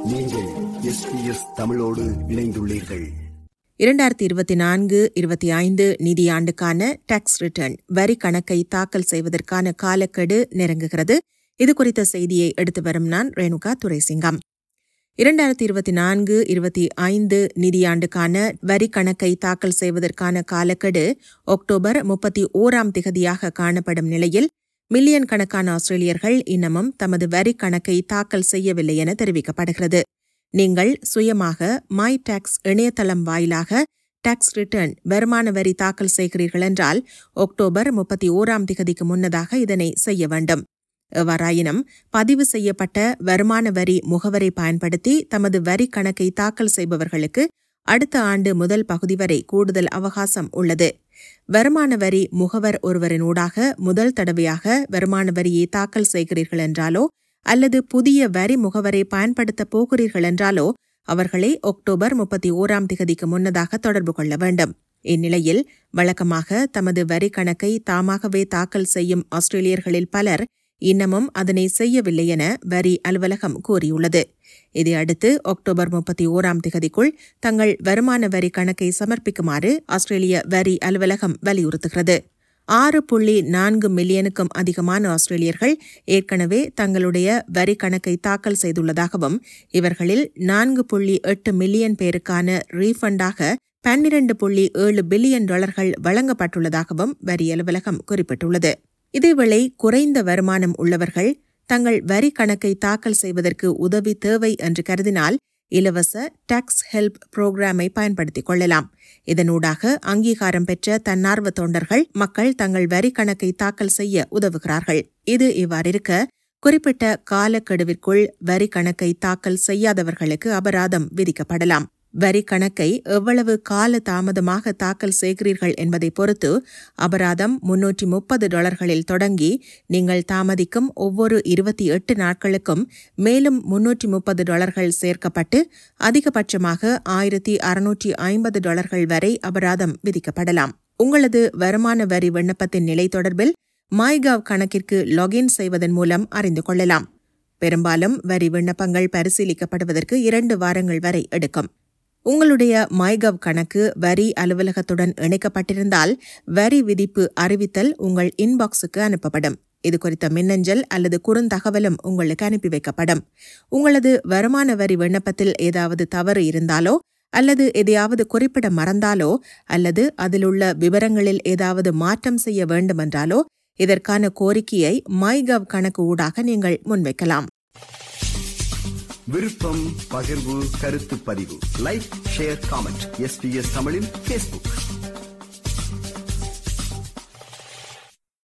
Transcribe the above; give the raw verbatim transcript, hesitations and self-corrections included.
நீங்கள் S P S தமிழோடு இணைந்துள்ளீர்கள். இரண்டாயிரத்தி இருபத்தி நான்கு இருபத்தி ஐந்து நிதியாண்டுக்கான டாக்ஸ் ரிட்டர்ன் வரி கணக்கை தாக்கல் செய்வதற்கான காலக்கெடு நெருங்குகிறது. இது குறித்த செய்தியை எடுத்து வரும் நான் ரேணுகா துரைசிங்கம். இரண்டாயிரத்தி இருபத்தி நான்கு இருபத்தி ஐந்து நிதியாண்டுக்கான வரி கணக்கை தாக்கல் செய்வதற்கான காலக்கெடு அக்டோபர் முப்பத்தி ஓராம் திகதியாக காணப்படும் நிலையில் மில்லியன் கணக்கான ஆஸ்திரேலியர்கள் இன்னமும் தமது வரி கணக்கை தாக்கல் செய்யவில்லை என தெரிவிக்கப்படுகிறது. நீங்கள் சுயமாக மை டாக்ஸ் இணையதளம் வாயிலாக டாக்ஸ் ரிட்டர்ன் வருமான வரி தாக்கல் செய்கிறீர்கள் என்றால் அக்டோபர் முப்பத்தி ஓராம் திகதிக்கு முன்னதாக இதனை செய்ய வேண்டும். எவ்வாறாயினும் பதிவு செய்யப்பட்ட வருமான வரி முகவரை பயன்படுத்தி தமது வரி கணக்கை தாக்கல் செய்பவர்களுக்கு அடுத்த ஆண்டு முதல் பகுதி வரை கூடுதல் அவகாசம் உள்ளது. வருமான வரி முகவர் ஒருவரினூடாக முதல் தடவையாக வருமான வரியை தாக்கல் செய்கிறீர்கள் என்றாலோ அல்லது புதிய வரி முகவரை பயன்படுத்தப் போகிறீர்கள் என்றாலோ அவர்களை அக்டோபர் முப்பத்தி ஓராம் திகதிக்கு முன்னதாக தொடர்பு கொள்ள வேண்டும். இந்நிலையில் வழக்கமாக தமது வரி கணக்கை தாமாகவே தாக்கல் செய்யும் ஆஸ்திரேலியர்களில் பலர் இன்னமும் அதனை செய்யவில்லை என வரி அலுவலகம் கூறியுள்ளது. இதையடுத்து அக்டோபர் முப்பத்தி ஓராம் திகதிக்குள் தங்கள் வருமான வரி கணக்கை சமர்ப்பிக்குமாறு ஆஸ்திரேலிய வரி அலுவலகம் வலியுறுத்துகிறது. ஆறு புள்ளி நான்கு மில்லியனுக்கும் அதிகமான ஆஸ்திரேலியர்கள் ஏற்கனவே தங்களுடைய வரி கணக்கை தாக்கல் செய்துள்ளதாகவும் இவர்களில் நான்கு புள்ளி எட்டு மில்லியன் பேருக்கான ரீஃபண்டாக பன்னிரண்டு புள்ளி ஏழு பில்லியன் டாலர்கள் வழங்கப்பட்டுள்ளதாகவும் வரி அலுவலகம் குறிப்பிட்டுள்ளது. இதேவேளை குறைந்த வருமானம் உள்ளவர்கள் தங்கள் வரி கணக்கை தாக்கல் செய்வதற்கு உதவி தேவை என்று கருதினால் இலவச டாக்ஸ் ஹெல்ப் புரோகிராமை பயன்படுத்திக் கொள்ளலாம். இதனூடாக அங்கீகாரம் பெற்ற தன்னார்வ தொண்டர்கள் மக்கள் தங்கள் வரி கணக்கை தாக்கல் செய்ய உதவுகிறார்கள். இது இவ்வாறிருக்க குறிப்பிட்ட காலக்கெடுவிற்குள் வரி கணக்கை தாக்கல் செய்யாதவர்களுக்கு அபராதம் விதிக்கப்படலாம். வரி கணக்கை எவ்வளவு கால தாமதமாக தாக்கல் செய்கிறீர்கள் என்பதை பொறுத்து அபராதம் முன்னூற்றி முப்பது டாலர்களில் தொடங்கி நீங்கள் தாமதிக்கும் ஒவ்வொரு இருபத்தி எட்டு நாட்களுக்கும் மேலும் முன்னூற்றி முப்பது டாலர்கள் சேர்க்கப்பட்டு அதிகபட்சமாக ஆயிரத்தி அறுநூற்றி ஐம்பது டாலர்கள் வரை அபராதம் விதிக்கப்படலாம். உங்களது வருமான வரி விண்ணப்பத்தின் நிலை தொடர்பில் மைகவ் கணக்கிற்கு லாகின் செய்வதன் மூலம் அறிந்து கொள்ளலாம். பெரும்பாலும் வரி விண்ணப்பங்கள் பரிசீலிக்கப்படுவதற்கு இரண்டு வாரங்கள் வரை எடுக்கும். உங்களுடைய மைகவ் கணக்கு வரி அலுவலகத்துடன் இணைக்கப்பட்டிருந்தால் வரி விதிப்பு அறிவித்தல் உங்கள் இன்பாக்ஸுக்கு அனுப்பப்படும். இது குறித்த மின்னஞ்சல் அல்லது குறுந்தகவலும் உங்களுக்கு அனுப்பி வைக்கப்படும். உங்களது வருமான வரி விண்ணப்பத்தில் ஏதாவது தவறு இருந்தாலோ அல்லது எதையாவது குறிப்பிட மறந்தாலோ அல்லது அதிலுள்ள விவரங்களில் ஏதாவது மாற்றம் செய்ய வேண்டுமென்றாலோ இதற்கான கோரிக்கையை மைகவ் கணக்கு ஊடாக நீங்கள் முன்வைக்கலாம். விருப்பம், பகிர்வு, கருத்து பதிவு, like, share, comment. S P S தமிழின் ஃபேஸ்புக்.